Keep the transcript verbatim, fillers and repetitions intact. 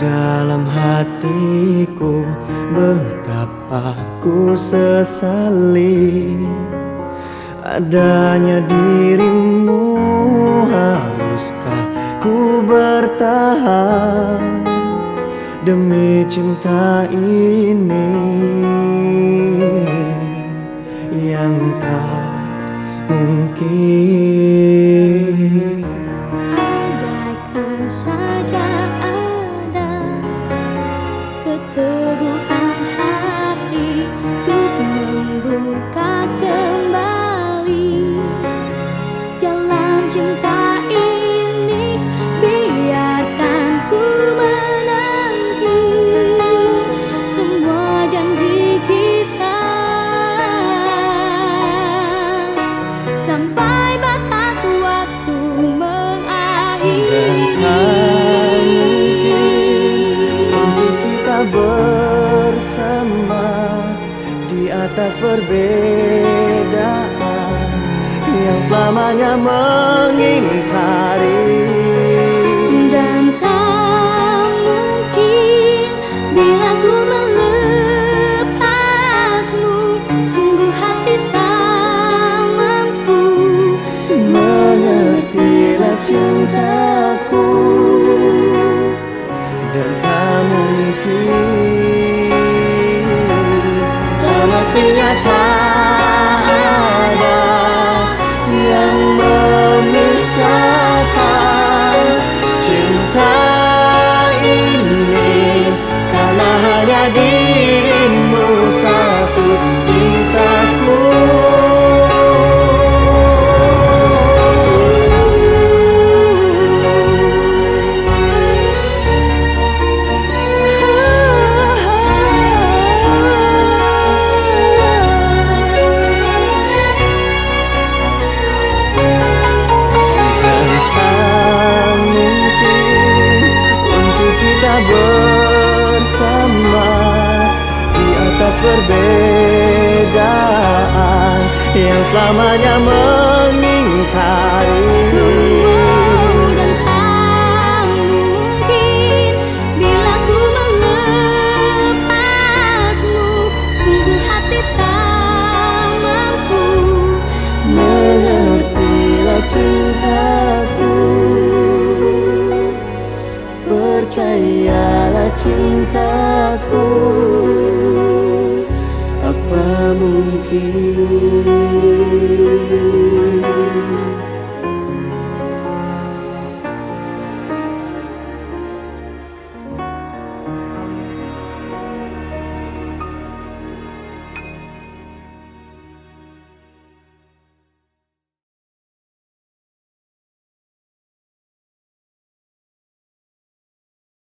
Dalam hatiku betapa ku sesali adanya dirimu. Haruskah ku bertahan demi cinta ini yang tak mungkin? Andaikan saja ada keteguhan hati untuk membuka kembali jalan cinta ini, biarkan ku menanti semua janji kita sampai batas waktu mengakhiri. Dan tak mungkin untuk kita bersama di atas perbedaan yang selamanya mengingkari. Dan tak mungkin bila ku melepasmu, sungguh hati tak mampu. Mengertilah cintaku, dan tak mungkin semestinya tak ada yang memisahkan cinta ini, karena hanya dirimu satu cintaku. Bersama di atas perbedaan yang selamanya mengingkari. Dan tak mungkin bila ku melepasmu, sungguh hati tak mampu. Mengertilah cintaku, percayalah cintaku, apa mungkin